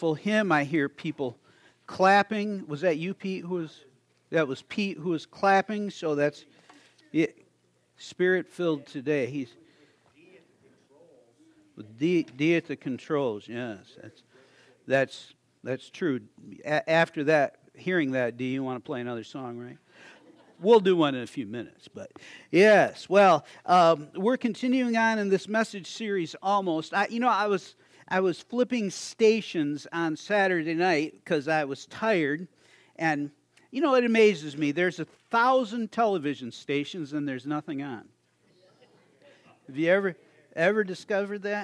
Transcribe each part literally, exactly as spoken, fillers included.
full hymn. I hear people clapping. Was that you, Pete? Who was that? Was Pete who was clapping? So that's yeah, Spirit-filled today. He's D, D at the controls. Yes, that's that's that's true. A- after that, hearing that, D, you want to play another song, right? We'll do one in a few minutes, but yes. Well, um, we're continuing on in this message series. Almost, I, you know, I was I was flipping stations on Saturday night because I was tired, and you know, it amazes me. There's a thousand television stations and there's nothing on. Have you ever ever discovered that?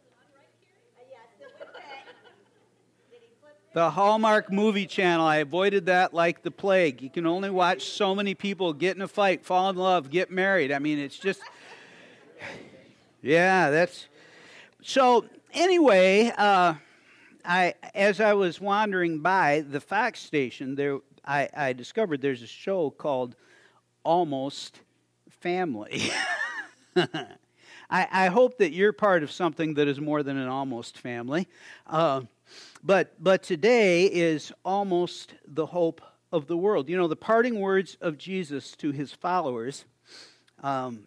The Hallmark Movie Channel, I avoided that like the plague. You can only watch so many people get in a fight, fall in love, get married. I mean, it's just, yeah, that's, so anyway, uh, I as I was wandering by the Fox station, there I, I discovered there's a show called Almost Family. I, I hope that you're part of something that is more than an almost family. Uh, But but today is almost the hope of the world. You know, the parting words of Jesus to his followers um,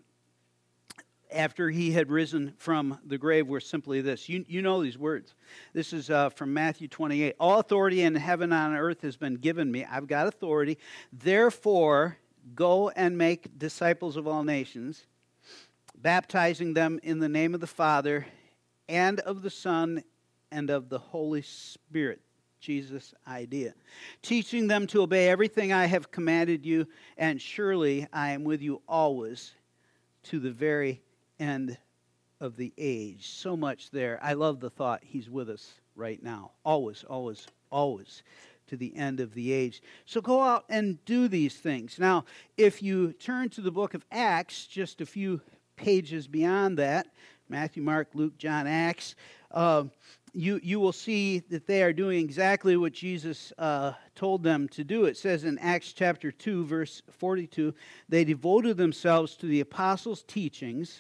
after he had risen from the grave were simply this. You, you know these words. This is uh, from Matthew twenty-eight. All authority in heaven and on earth has been given me. I've got authority. Therefore, go and make disciples of all nations, baptizing them in the name of the Father and of the Son and of the Holy Spirit, Jesus' idea. Teaching them to obey everything I have commanded you, and surely I am with you always to the very end of the age. So much there. I love the thought, he's with us right now. Always, always, always to the end of the age. So go out and do these things. Now, if you turn to the book of Acts, just a few pages beyond that, Matthew, Mark, Luke, John, Acts, uh, You you will see that they are doing exactly what Jesus uh, told them to do. It says in Acts chapter two, verse forty-two, they devoted themselves to the apostles' teachings,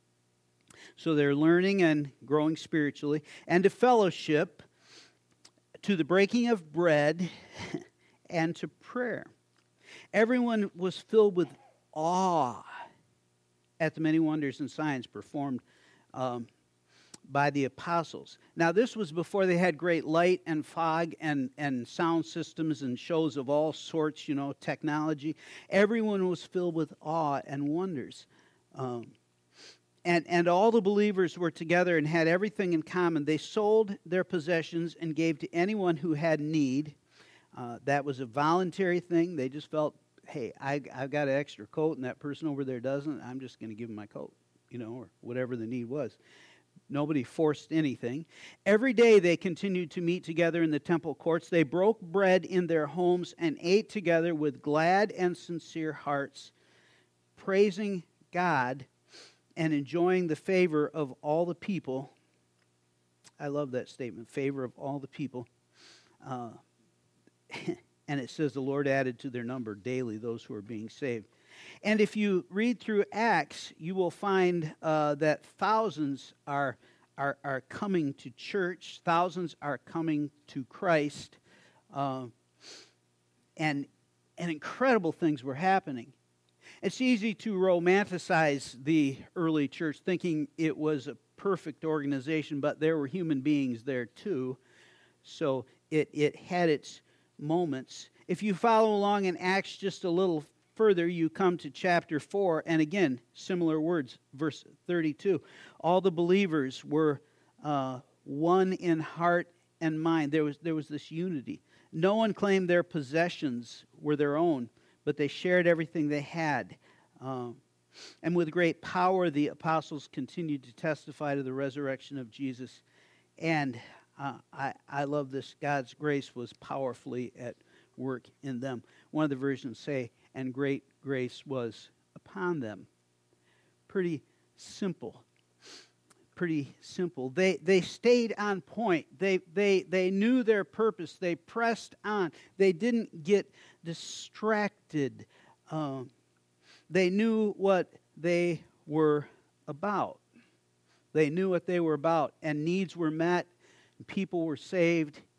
so they're learning and growing spiritually, and to fellowship, to the breaking of bread, and to prayer. Everyone was filled with awe at the many wonders and signs performed um by the apostles. Now, this was before they had great light and fog and, and sound systems and shows of all sorts, you know, technology. Everyone was filled with awe and wonders. Um, and, and all the believers were together and had everything in common. They sold their possessions and gave to anyone who had need. Uh, that was a voluntary thing. They just felt, hey, I, I've got an extra coat and that person over there doesn't. I'm just going to give them my coat, you know, or whatever the need was. Nobody forced anything. Every day they continued to meet together in the temple courts. They broke bread in their homes and ate together with glad and sincere hearts, praising God and enjoying the favor of all the people. I love that statement, favor of all the people. Uh, and it says the Lord added to their number daily those who are being saved. And if you read through Acts, you will find uh, that thousands are, are are coming to church. Thousands are coming to Christ. Uh, and, and incredible things were happening. It's easy to romanticize the early church, thinking it was a perfect organization, but there were human beings there too. So it, it had its moments. If you follow along in Acts just a little further, you come to chapter four, and again, similar words, verse thirty-two. All the believers were uh, one in heart and mind. There was, there was this unity. No one claimed their possessions were their own, but they shared everything they had. Um, and with great power, the apostles continued to testify to the resurrection of Jesus. And uh, I, I love this. God's grace was powerfully at work in them. One of the versions say, and great grace was upon them. Pretty simple. Pretty simple. They they stayed on point. They they they knew their purpose. They pressed on. They didn't get distracted. Um, they knew what they were about. They knew what they were about, and needs were met, and people were saved,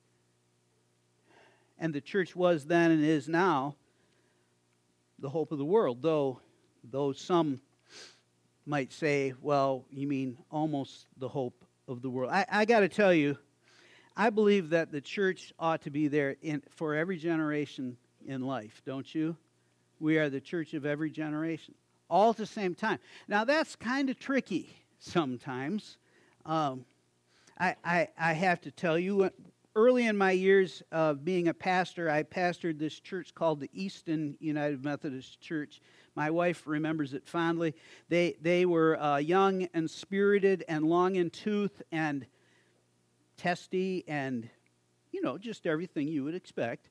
And the church was then and is now the hope of the world, though, though some might say, well, you mean almost the hope of the world. I, I got to tell you, I believe that the church ought to be there in, for every generation in life, don't you? We are the church of every generation, all at the same time. Now, that's kind of tricky sometimes. Um, I, I, I have to tell you, early in my years of being a pastor, I pastored this church called the Easton United Methodist Church. My wife remembers it fondly. They, they were uh, young and spirited and long in tooth and testy and, you know, just everything you would expect.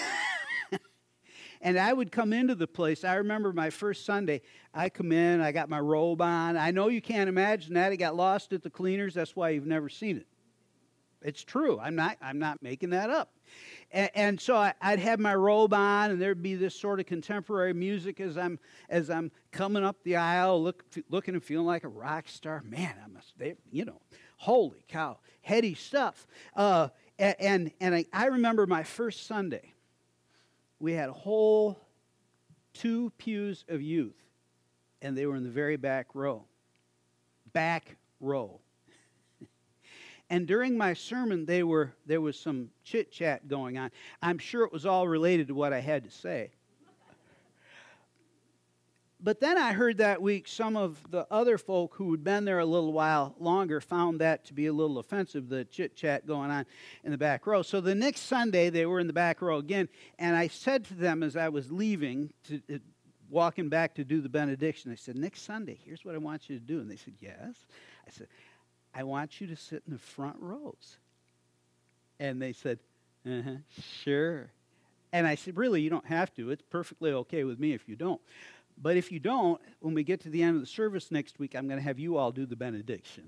And I would come into the place. I remember my first Sunday, I come in, I got my robe on. I know you can't imagine that. It got lost at the cleaners. That's why you've never seen it. It's true. I'm not I'm not making that up. And, and so I, I'd have my robe on, and there'd be this sort of contemporary music as I'm as I'm coming up the aisle, look, looking and feeling like a rock star. Man, I must, they, you know, holy cow, heady stuff. Uh, and and, and I, I remember my first Sunday. We had a whole two pews of youth, and they were in the very back row. Back row. And during my sermon, they were there was some chit-chat going on. I'm sure it was all related to what I had to say. But then I heard that week some of the other folk who had been there a little while longer found that to be a little offensive, the chit-chat going on in the back row. So the next Sunday, they were in the back row again, and I said to them as I was leaving, to, uh, walking back to do the benediction, I said, next Sunday, here's what I want you to do. And they said, yes. I said, I want you to sit in the front rows. And they said, uh-huh, sure. And I said, really, you don't have to. It's perfectly okay with me if you don't. But if you don't, when we get to the end of the service next week, I'm going to have you all do the benediction.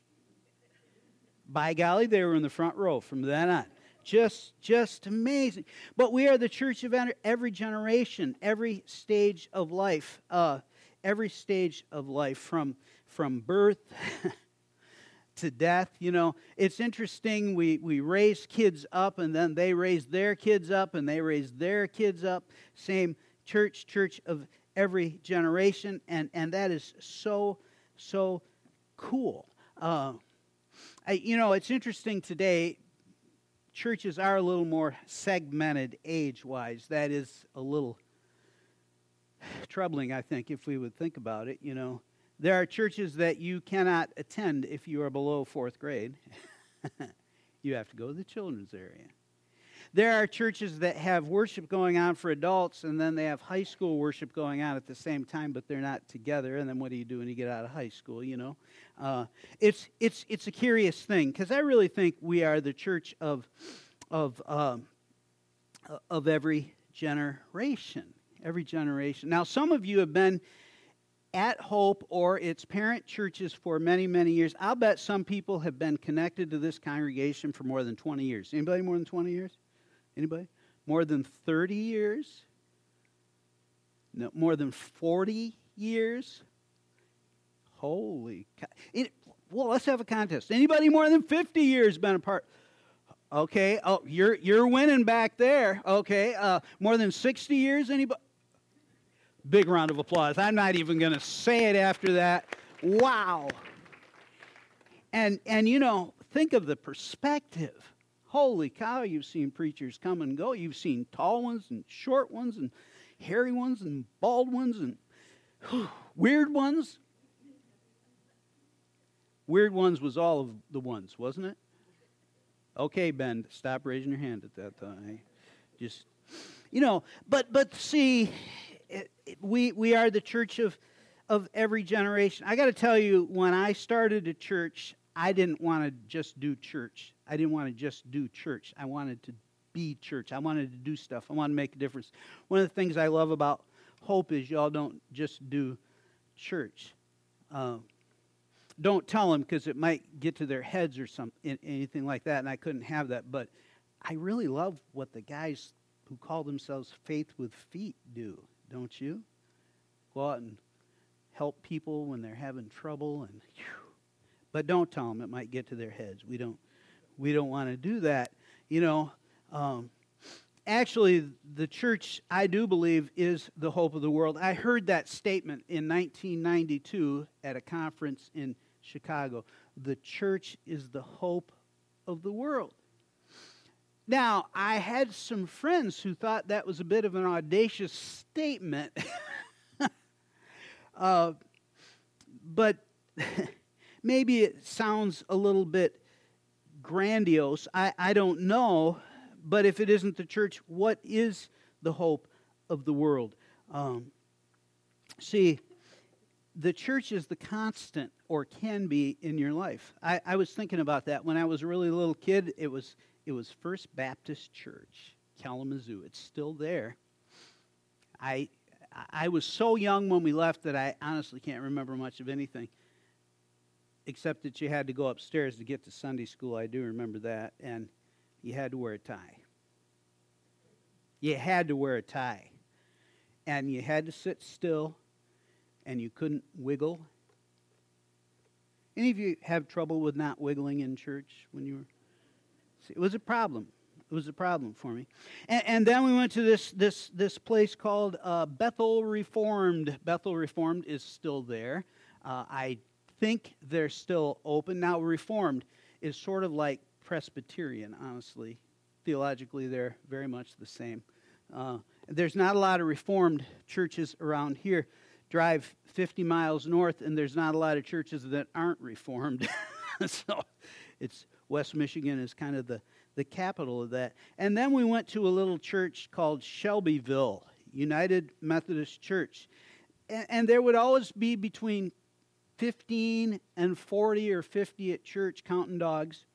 By golly, they were in the front row from then on. Just, just amazing. But we are the church of every generation, every stage of life, uh, every stage of life, from from birth to death. You know, it's interesting. We we raise kids up, and then they raise their kids up, and they raise their kids up. Same church, church of every generation, and, and that is so, so cool. Uh, I, you know, it's interesting today, churches are a little more segmented age-wise. That is a little troubling, I think, if we would think about it, you know. There are churches that you cannot attend if you are below fourth grade. You have to go to the children's area. There are churches that have worship going on for adults, and then they have high school worship going on at the same time, but they're not together. And then what do you do when you get out of high school, you know? Uh, it's it's it's a curious thing, because I really think we are the church of of um, of every generation, every generation. Now, some of you have been at Hope or its parent churches for many, many years. I'll bet some people have been connected to this congregation for more than twenty years. Anybody more than twenty years? Anybody? More than thirty years? No, more than forty years? Holy cow. It, well, let's have a contest. Anybody more than fifty years been a part? Okay. Oh, you're you're winning back there. Okay. Uh, more than sixty years? Anybody? Big round of applause. I'm not even going to say it after that. Wow. And and you know, think of the perspective. Holy cow, you've seen preachers come and go. You've seen tall ones and short ones and hairy ones and bald ones and whew, weird ones. Weird ones was all of the ones, wasn't it? Okay, Ben, stop raising your hand at that time. Just, you know, but but see, it, it, we we are the church of of every generation. I got to tell you, when I started a church, I didn't want to just do church. I didn't want to just do church. I wanted to be church. I wanted to do stuff. I wanted to make a difference. One of the things I love about Hope is y'all don't just do church. Um, don't tell them, because it might get to their heads or something, anything like that, and I couldn't have that. But I really love what the guys who call themselves Faith with Feet do, don't you? Go out and help people when they're having trouble, and whew. But don't tell them. It might get to their heads. We don't we don't want to do that. You know, um, actually, the church, I do believe, is the hope of the world. I heard that statement in nineteen ninety-two at a conference in Chicago. The church is the hope of the world. Now, I had some friends who thought that was a bit of an audacious statement. uh, but maybe it sounds a little bit grandiose. I, I don't know. But if it isn't the church, what is the hope of the world? Um, see, the church is the constant, or can be, in your life. I, I was thinking about that when I was a really little kid. It was it was First Baptist Church, Kalamazoo. It's still there. I I was so young when we left that I honestly can't remember much of anything, except that you had to go upstairs to get to Sunday school. I do remember that, and you had to wear a tie. You had to wear a tie. And you had to sit still, and you couldn't wiggle. Any of you have trouble with not wiggling in church when you were? See, it was a problem. It was a problem for me. And, and then we went to this this this place called uh, Bethel Reformed. Bethel Reformed is still there. Uh, I think they're still open. Now, Reformed is sort of like Presbyterian, honestly. Theologically, they're very much the same. Uh, there's not a lot of Reformed churches around here. Drive fifty miles north, and there's not a lot of churches that aren't Reformed. So it's West Michigan is kind of the, the capital of that. And then we went to a little church called Shelbyville United Methodist Church. And, and there would always be between fifteen and forty or fifty at church, counting dogs.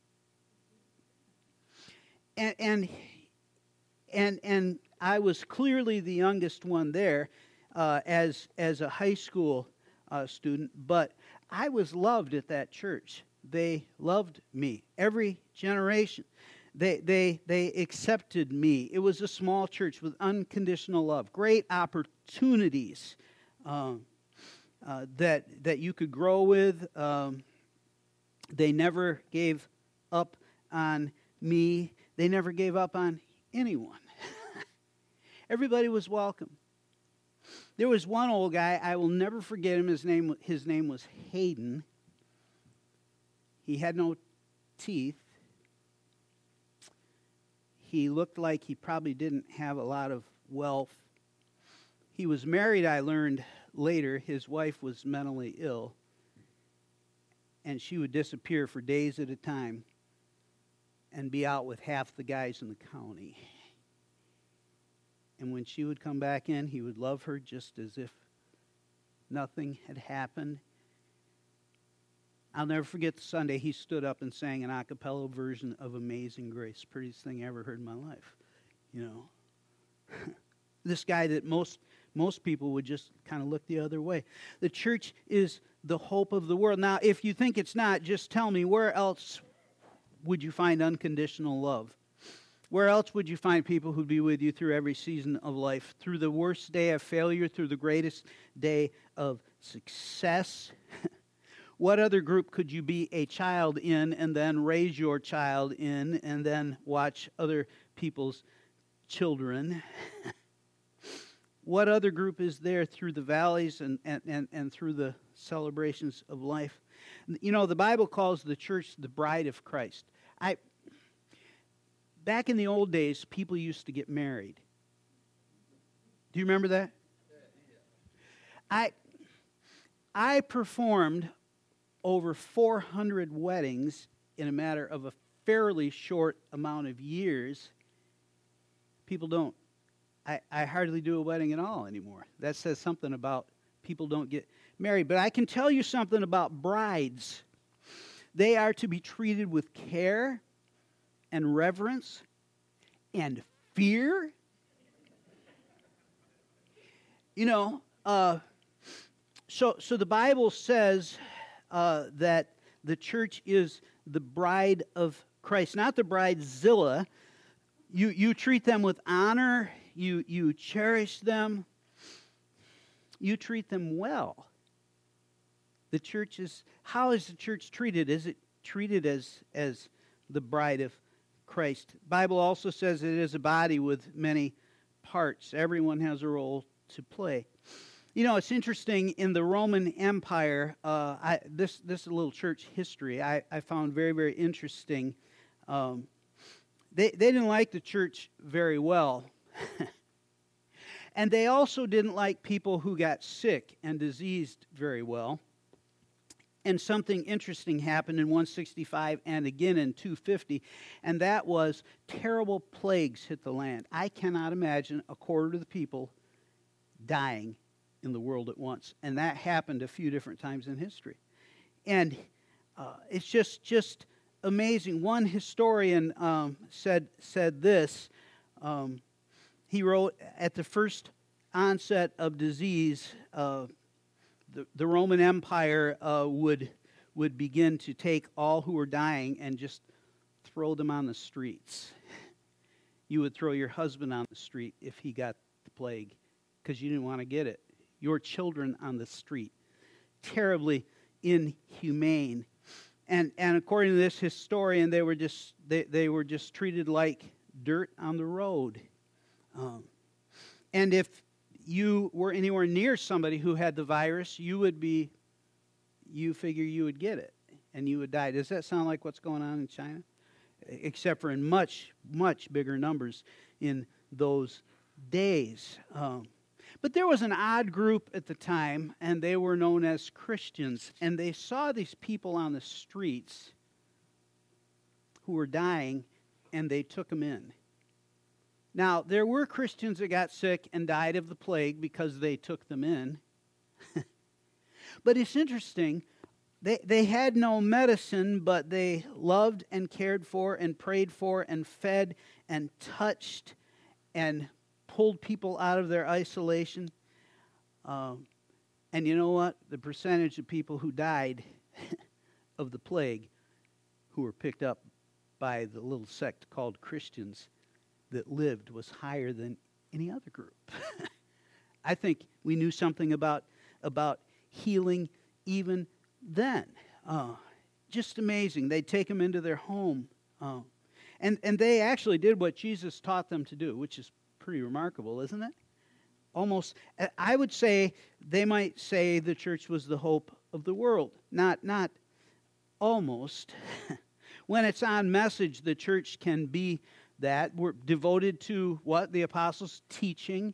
And and and and I was clearly the youngest one there uh, as as a high school uh, student, but I was loved at that church. They loved me. Every generation, they they they accepted me. It was a small church with unconditional love, great opportunities uh, uh, that that you could grow with. Um, they never gave up on me. They never gave up on anyone. Everybody was welcome. There was one old guy, I will never forget him. His name, his name was Hayden. He had no teeth. He looked like he probably didn't have a lot of wealth. He was married, I learned later. His wife was mentally ill, and she would disappear for days at a time and be out with half the guys in the county. And when she would come back in, he would love her just as if nothing had happened. I'll never forget the Sunday he stood up and sang an a cappella version of Amazing Grace. Prettiest thing I ever heard in my life. You know. This guy that most most people would just kind of look the other way. The church is the hope of the world. Now, if you think it's not, just tell me, where else would you find unconditional love? Where else would you find people who'd be with you through every season of life? Through the worst day of failure, through the greatest day of success? What other group could you be a child in and then raise your child in and then watch other people's children? What other group is there through the valleys and, and, and, and through the celebrations of life? You know, the Bible calls the church the bride of Christ. I... Back in the old days, people used to get married. Do you remember that? I I performed over four hundred weddings in a matter of a fairly short amount of years. People don't. I, I hardly do a wedding at all anymore. That says something about people don't get married. But I can tell you something about brides. They are to be treated with care and reverence and fear. You know, uh, so so the Bible says uh, that the church is the bride of Christ, not the bridezilla. You you treat them with honor. You you cherish them. You treat them well. The church is, how is the church treated? Is it treated as as the bride of Christ. The Bible also says it is a body with many parts. Everyone has a role to play. You know, it's interesting, in the Roman Empire, uh, I, this, this is a little church history I, I found very, very interesting. Um, they, they didn't like the church very well. And they also didn't like people who got sick and diseased very well. And something interesting happened in one sixty-five and again in two fifty, and that was terrible plagues hit the land. I cannot imagine a quarter of the people dying in the world at once. And that happened a few different times in history. And uh, it's just just amazing. One historian um, said said this. Um, he wrote, at the first onset of disease, uh, the, the Roman Empire uh, would would begin to take all who were dying and just throw them on the streets. You would throw your husband on the street if he got the plague because you didn't want to get it. Your children on the street. Terribly inhumane. And and according to this historian, they were just they, they were just treated like dirt on the road. Um, and if you were anywhere near somebody who had the virus, you would be, you figure you would get it, and you would die. Does that sound like what's going on in China? Except for in much, much bigger numbers in those days. Um, but there was an odd group at the time, and they were known as Christians, and they saw these people on the streets who were dying, and they took them in. Now, there were Christians that got sick and died of the plague because they took them in. But it's interesting, they, they had no medicine, but they loved and cared for and prayed for and fed and touched and pulled people out of their isolation. Um, and you know what? The percentage of people who died of the plague who were picked up by the little sect called Christians that lived was higher than any other group. I think we knew something about about healing even then. Uh, just amazing. They'd take them into their home. Uh, and, and they actually did what Jesus taught them to do, which is pretty remarkable, isn't it? Almost, I would say, they might say the church was the hope of the world. Not, not almost. When it's on message, the church can be that. We're devoted to what? The apostles' teaching.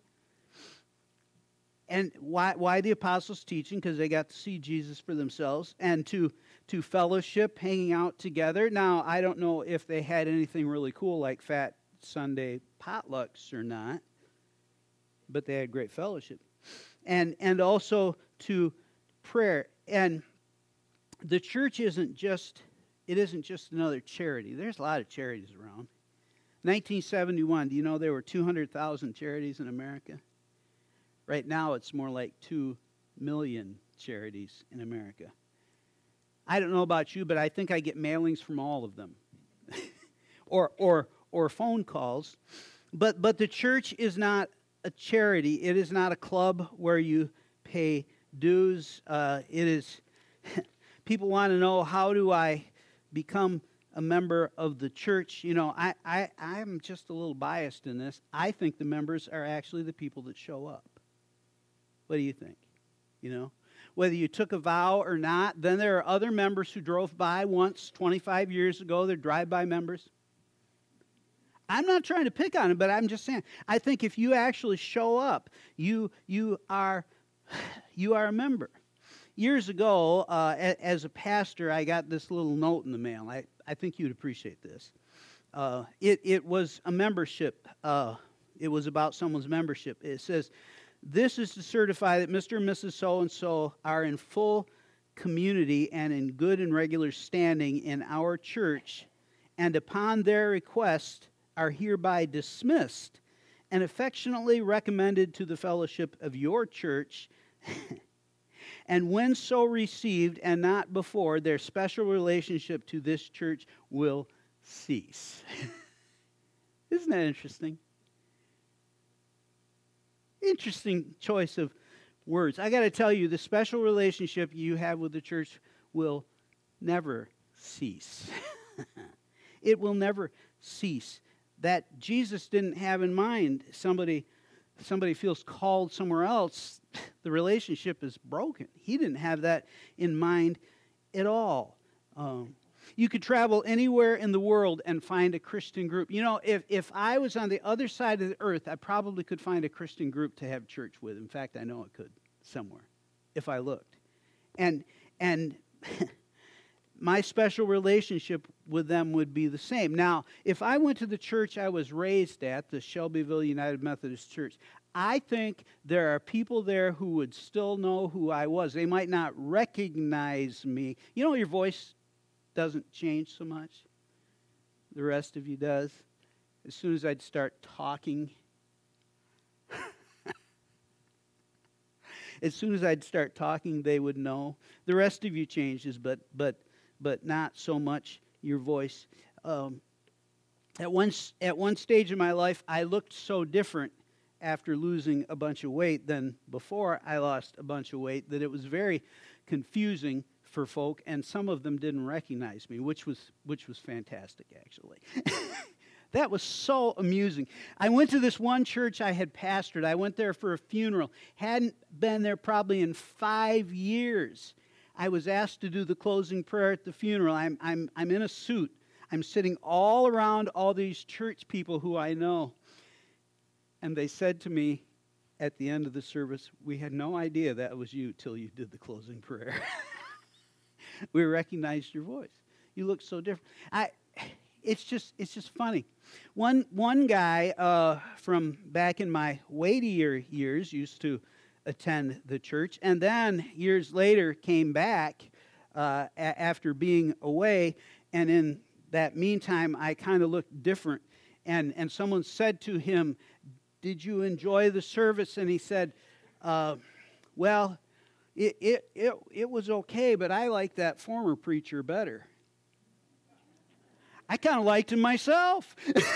And why why the apostles' teaching? Because they got to see Jesus for themselves. And to, to fellowship, hanging out together. Now, I don't know if they had anything really cool like Fat Sunday potlucks or not. But they had great fellowship. And, and also to prayer. And the church isn't just, it isn't just another charity. There's a lot of charities around. nineteen seventy-one, do you know there were two hundred thousand charities in America? Right now it's more like two million charities in America. I don't know about you, but I think I get mailings from all of them. or or or phone calls. But but the church is not a charity. It is not a club where you pay dues. Uh, it is, people want to know, how do I become a member of the church? You know, I, I, I'm just a little biased in this. I think the members are actually the people that show up. What do you think? You know, whether you took a vow or not, then there are other members who drove by once, twenty-five years ago. They're drive-by members. I'm not trying to pick on them, but I'm just saying, I think if you actually show up, you you are you are a member. Years ago, uh, a, as a pastor, I got this little note in the mail. I, I think you'd appreciate this. Uh, it, it was a membership. Uh, it was about someone's membership. It says, this is to certify that Mister and Missus So-and-so are in full community and in good and regular standing in our church, and upon their request are hereby dismissed and affectionately recommended to the fellowship of your church. And when so received and not before, their special relationship to this church will cease. Isn't that interesting? Interesting choice of words. I got to tell you, the special relationship you have with the church will never cease. It will never cease. That Jesus didn't have in mind. Somebody, somebody feels called somewhere else, the relationship is broken. He didn't have that in mind at all. Um, you could travel anywhere in the world and find a Christian group. You know, if, if I was on the other side of the earth, I probably could find a Christian group to have church with. In fact, I know I could somewhere if I looked. And and my special relationship with them would be the same. Now, if I went to the church I was raised at, the Shelbyville United Methodist Church, I think there are people there who would still know who I was. They might not recognize me. You know, your voice doesn't change so much. The rest of you does. As soon as I'd start talking, as soon as I'd start talking, they would know. The rest of you changes, but but but not so much your voice. Um, at one at one stage in my life, I looked so different after losing a bunch of weight than before I lost a bunch of weight that it was very confusing for folk, and some of them didn't recognize me, which was which was fantastic, actually. That was so amusing. I went to this one church I had pastored. I went there for a funeral. Hadn't been there probably in five years. I was asked to do the closing prayer at the funeral. I'm I'm I'm in a suit. I'm sitting all around all these church people who I know. And they said to me at the end of the service, "We had no idea that was you till you did the closing prayer." We recognized your voice. You look so different. I, it's just, it's just funny. One, one guy uh, from back in my weightier years used to attend the church, and then years later came back uh, a- after being away. And in that meantime, I kind of looked different. And and someone said to him, "Did you enjoy the service?" And he said, uh, "Well." It, it it it was okay, but I liked that former preacher better. I kind of liked him myself.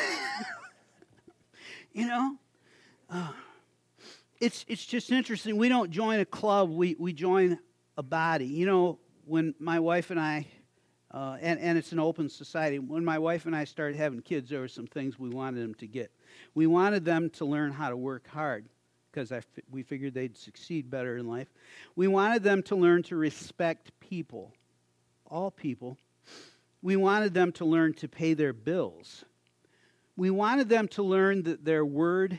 You know? Uh, it's it's just interesting. We don't join a club. We, we join a body. You know, when my wife and I, uh, and, and it's an open society, when my wife and I started having kids, there were some things we wanted them to get. We wanted them to learn how to work hard, because I, we figured they'd succeed better in life. We wanted them to learn to respect people, all people. We wanted them to learn to pay their bills. We wanted them to learn that their word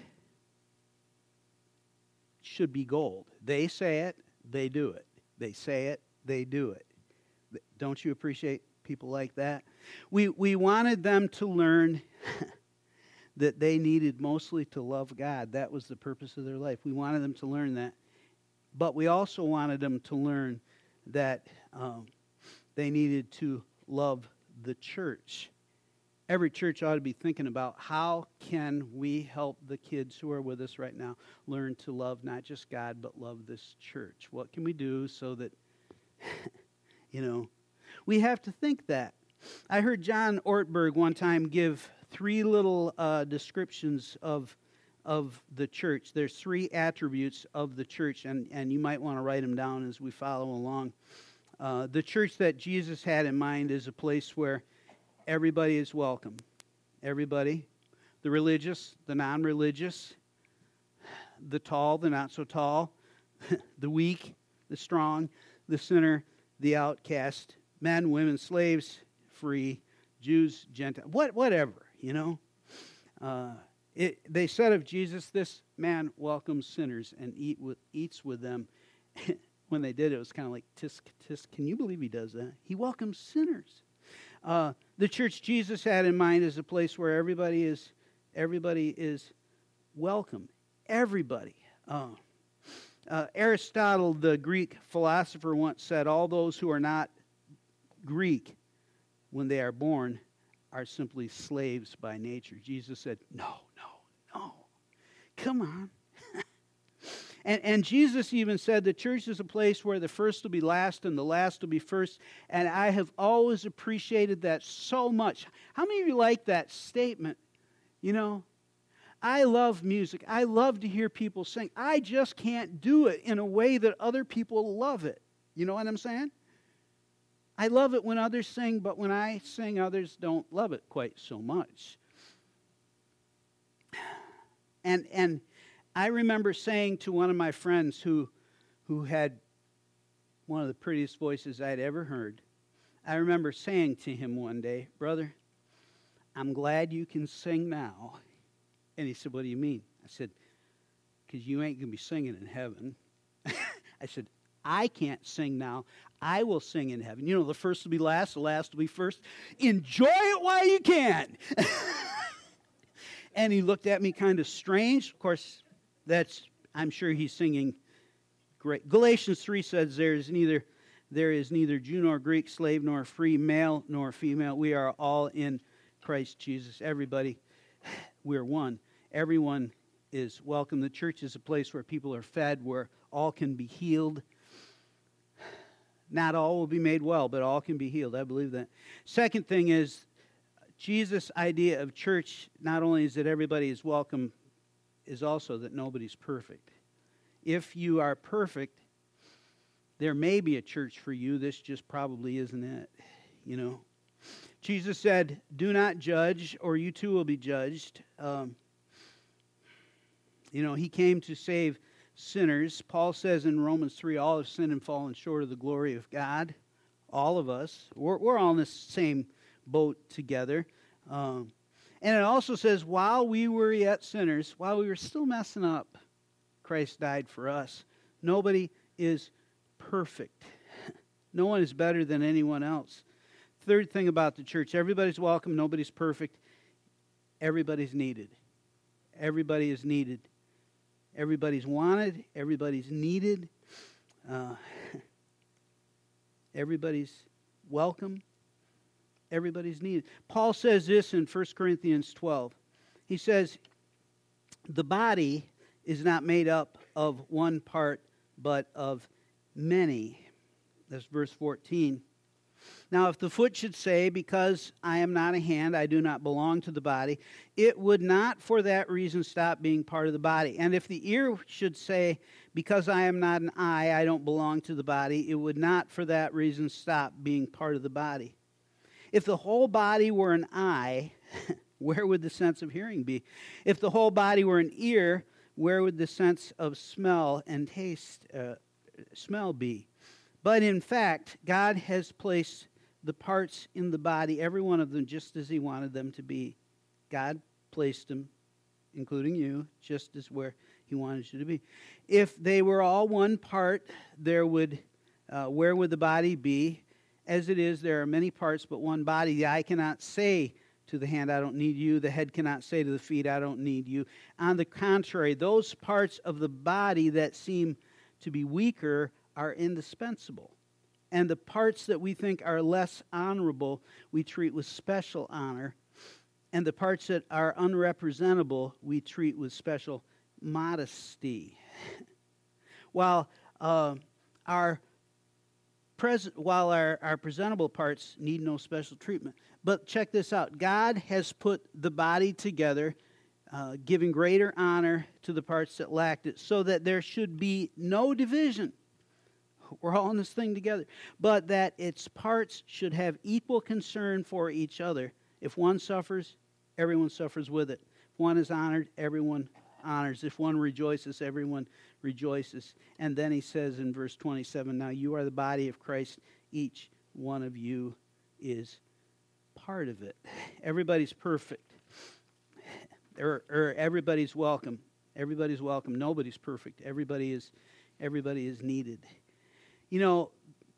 should be gold. They say it, they do it. They say it, they do it. Don't you appreciate people like that? We, we wanted them to learn that they needed mostly to love God. That was the purpose of their life. We wanted them to learn that. But we also wanted them to learn that um, they needed to love the church. Every church ought to be thinking about how can we help the kids who are with us right now learn to love not just God, but love this church. What can we do so that, you know, we have to think that. I heard John Ortberg one time give three little uh, descriptions of of the church. There's three attributes of the church, and, and you might want to write them down as we follow along. Uh, the church that Jesus had in mind is a place where everybody is welcome. Everybody. The religious, the non-religious, the tall, the not so tall, the weak, the strong, the sinner, the outcast, men, women, slaves, free, Jews, Gentiles, what, whatever. You know, uh, it, they said of Jesus, "This man welcomes sinners and eat with, eats with them." When they did, it was kind of like, tisk, tisk. Can you believe he does that? He welcomes sinners. Uh, the church Jesus had in mind is a place where everybody is everybody is welcome. Everybody. Uh, uh, Aristotle, the Greek philosopher, once said, "All those who are not Greek when they are born are simply slaves by nature." Jesus said, no, no, no. Come on. and, and Jesus even said the church is a place where the first will be last and the last will be first. And I have always appreciated that so much. How many of you like that statement? You know, I love music. I love to hear people sing. I just can't do it in a way that other people love it. You know what I'm saying? I love it when others sing, but when I sing, others don't love it quite so much. And and I remember saying to one of my friends who who had one of the prettiest voices I'd ever heard, I remember saying to him one day, "Brother, I'm glad you can sing now." And he said, "What do you mean?" I said, "Because you ain't going to be singing in heaven." I said, "I can't sing now. I will sing in heaven. You know, the first will be last, the last will be first. Enjoy it while you can." And he looked at me kind of strange. Of course, that's, I'm sure he's singing great. Galatians three says there is neither there is neither Jew nor Greek, slave nor free, male nor female. We are all in Christ Jesus. Everybody, we're one. Everyone is welcome. The church is a place where people are fed, where all can be healed. Not all will be made well, but all can be healed. I believe that. Second thing is, Jesus' idea of church, not only is that everybody is welcome, is also that nobody's perfect. If you are perfect, there may be a church for you. This just probably isn't it, you know. Jesus said, "Do not judge, or you too will be judged." Um, you know, he came to save sinners. Paul says in Romans three, all have sinned and fallen short of the glory of God. All of us. We're, we're all in this same boat together. Um, and it also says, while we were yet sinners, while we were still messing up, Christ died for us. Nobody is perfect. No one is better than anyone else. Third thing about the church, everybody's welcome, nobody's perfect. Everybody's needed. Everybody is needed. Everybody's wanted. Everybody's needed. Uh, everybody's welcome. Everybody's needed. Paul says this in First Corinthians twelve. He says, the body is not made up of one part, but of many. That's verse fourteen. Now, if the foot should say, because I am not a hand, I do not belong to the body, it would not for that reason stop being part of the body. And if the ear should say, because I am not an eye, I don't belong to the body, it would not for that reason stop being part of the body. If the whole body were an eye, where would the sense of hearing be? If the whole body were an ear, where would the sense of smell and taste, uh, smell be? But in fact, God has placed the parts in the body, every one of them, just as He wanted them to be. God placed them, including you, just as where He wanted you to be. If they were all one part, there would, uh, where would the body be? As it is, there are many parts, but one body. The eye cannot say to the hand, I don't need you. The head cannot say to the feet, I don't need you. On the contrary, those parts of the body that seem to be weaker are indispensable. And the parts that we think are less honorable, we treat with special honor. And the parts that are unrepresentable, we treat with special modesty. While uh, our present, while our, our presentable parts need no special treatment. But check this out. God has put the body together, uh, giving greater honor to the parts that lacked it, so that there should be no division. We're all in this thing together. But that its parts should have equal concern for each other. If one suffers, everyone suffers with it. If one is honored, everyone honors. If one rejoices, everyone rejoices. And then he says in verse twenty-seven, now you are the body of Christ. Each one of you is part of it. Everybody's perfect. Or, or everybody's welcome. Everybody's welcome. Nobody's perfect. Everybody is, everybody is needed. You know,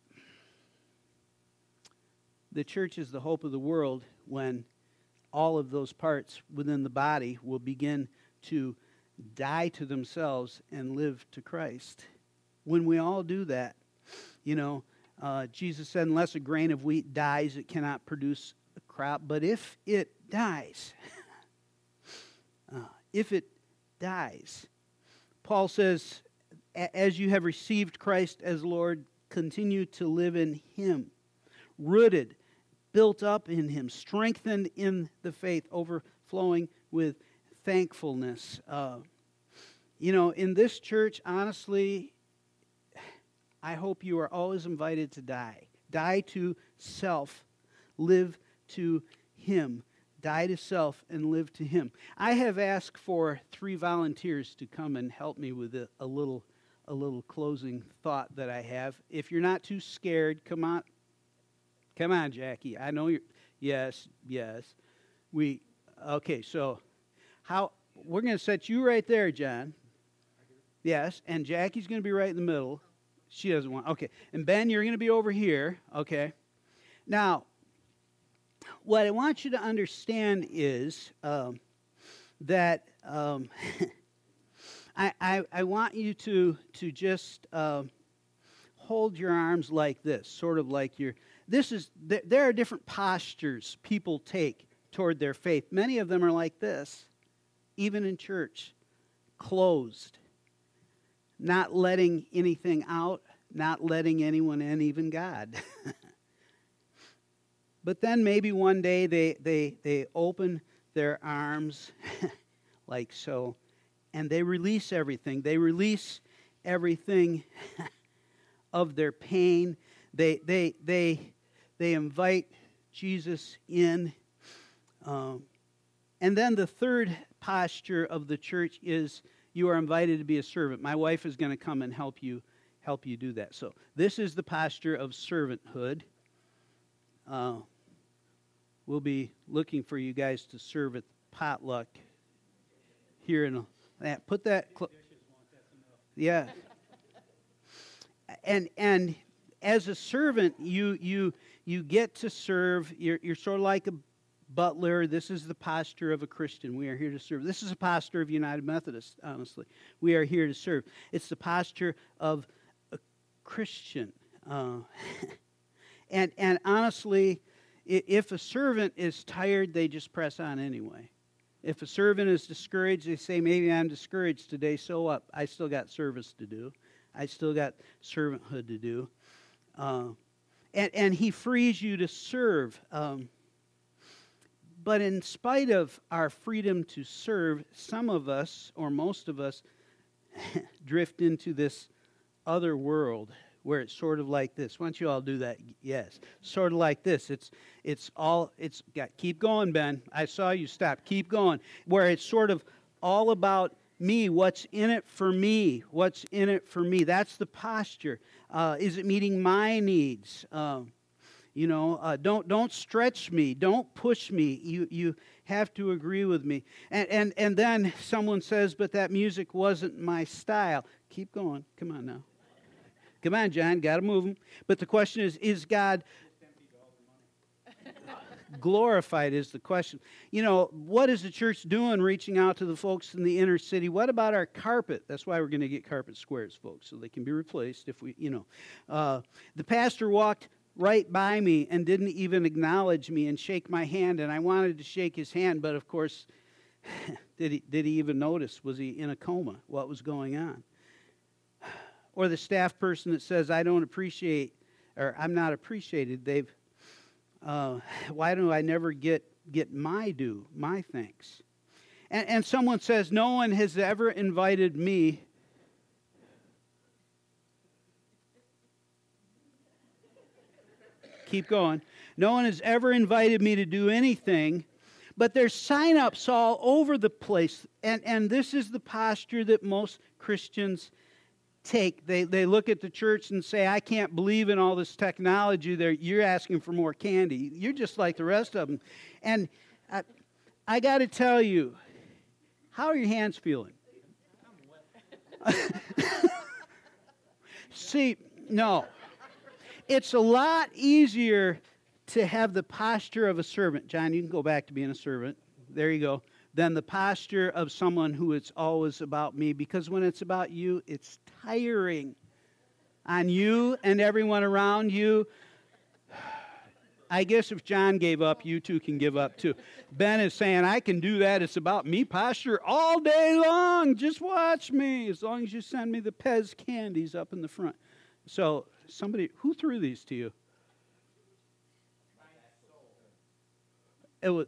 the church is the hope of the world when all of those parts within the body will begin to die to themselves and live to Christ. When we all do that, you know, uh, Jesus said, unless a grain of wheat dies, it cannot produce a crop. But if it dies, uh, if it dies, Paul says, as you have received Christ as Lord, continue to live in Him, rooted, built up in Him, strengthened in the faith, overflowing with thankfulness. Uh, you know, in this church, honestly, I hope you are always invited to die. Die to self. Live to Him. die to self and live to Him. I have asked for three volunteers to come and help me with a, a little a little closing thought that I have. If you're not too scared, come on. Come on, Jackie. I know you're, yes, yes. We, okay, so how, we're going to set you right there, John. Yes, and Jackie's going to be right in the middle. She doesn't want, okay. And Ben, you're going to be over here, okay. Now, what I want you to understand is um, that um, I, I, I want you to, to just uh, hold your arms like this, sort of like you're, this is, th- there are different postures people take toward their faith. Many of them are like this, even in church, closed, not letting anything out, not letting anyone in, even God. But then maybe one day they, they, they open their arms like so, and they release everything. They release everything of their pain. They they they they invite Jesus in. Um, and then the third posture of the church is you are invited to be a servant. My wife is going to come and help you help you do that. So this is the posture of servanthood. Uh, we'll be looking for you guys to serve at potluck here in a That, put that, cl- yeah. And and as a servant, you you you get to serve. You're you're sort of like a butler. This is the posture of a Christian. We are here to serve. This is a posture of United Methodist. Honestly, we are here to serve. It's the posture of a Christian. Uh, and and honestly, if a servant is tired, they just press on anyway. If a servant is discouraged, they say, maybe I'm discouraged today, so what? I still got service to do. I still got servanthood to do. Uh, and, and he frees you to serve. Um, but in spite of our freedom to serve, some of us, or most of us, drift into this other world where it's sort of like this. Why don't you all do that? Yes. Sort of like this. It's it's all, it's got, keep going, Ben. I saw you stop. Keep going. Where it's sort of all about me, what's in it for me, what's in it for me. That's the posture. Uh, is it meeting my needs? Um, you know, uh, don't don't stretch me. Don't push me. You you have to agree with me. And, and, and then someone says, but that music wasn't my style. Keep going. Come on now. Come on, John, got to move them. But the question is, is God glorified is the question. You know, what is the church doing reaching out to the folks in the inner city? What about our carpet? That's why we're going to get carpet squares, folks, so they can be replaced if we, you know. Uh, the pastor walked right by me and didn't even acknowledge me and shake my hand, and I wanted to shake his hand, but of course, did he, did he even notice? Was he in a coma? What was going on? Or the staff person that says, I don't appreciate, or I'm not appreciated, they've, uh, why do I never get, get my due, my thanks? And, and someone says, no one has ever invited me. Keep going. No one has ever invited me to do anything, but there's sign-ups all over the place. And, and this is the posture that most Christians take. They they look at the church and say, I can't believe in all this technology. There, you're asking for more candy. You're just like the rest of them. And I, I got to tell you, how are your hands feeling? See, no. It's a lot easier to have the posture of a servant. John, you can go back to being a servant. There you go. Than the posture of someone who it's always about me. Because when it's about you, it's tiring on you and everyone around you. I guess if John gave up, you two can give up too. Ben is saying, I can do that. It's about me posture all day long. Just watch me. As long as you send me the Pez candies up in the front. So somebody, who threw these to you? It was...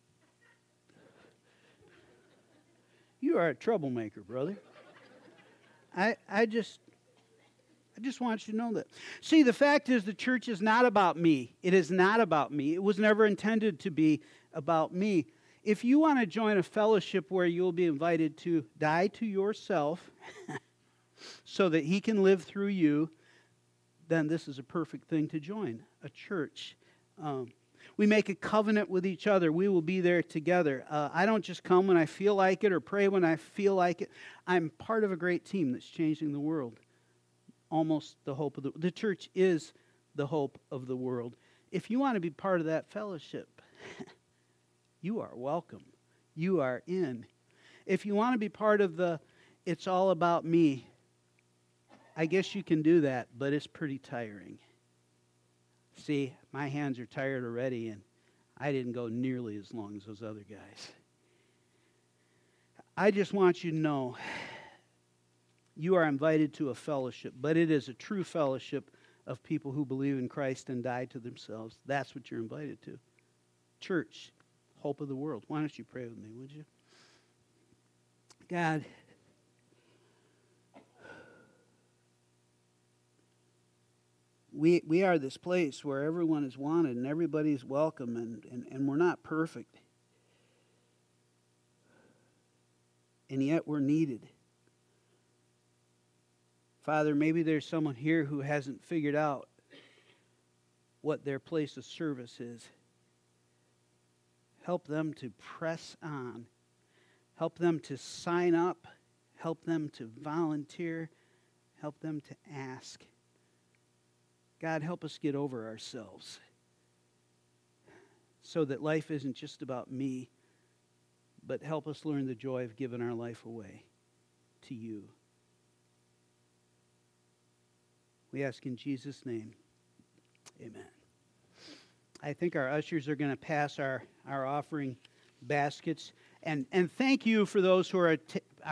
You are a troublemaker, brother. I I just I just want you to know that. See, the fact is the church is not about me. It is not about me. It was never intended to be about me. If you want to join a fellowship where you'll be invited to die to yourself so that he can live through you, then this is a perfect thing to join, a church. Um, we make a covenant with each other. We will be there together. Uh, I don't just come when I feel like it or pray when I feel like it. I'm part of a great team that's changing the world. Almost the hope of the the church is the hope of the world. If you want to be part of that fellowship, you are welcome. You are in. If you want to be part of the it's all about me, I guess you can do that, but it's pretty tiring. See, my hands are tired already, and I didn't go nearly as long as those other guys. I just want you to know you are invited to a fellowship, but it is a true fellowship of people who believe in Christ and die to themselves. That's what you're invited to. Church, hope of the world. Why don't you pray with me, would you? God, we we are this place where everyone is wanted and everybody's welcome, and, and, and we're not perfect. And yet we're needed. Father, maybe there's someone here who hasn't figured out what their place of service is. Help them to press on. Help them to sign up. Help them to volunteer. Help them to ask. God, help us get over ourselves so that life isn't just about me, but help us learn the joy of giving our life away to you. We ask in Jesus' name, amen. I think our ushers are going to pass our, our offering baskets. And, and thank you for those who are t-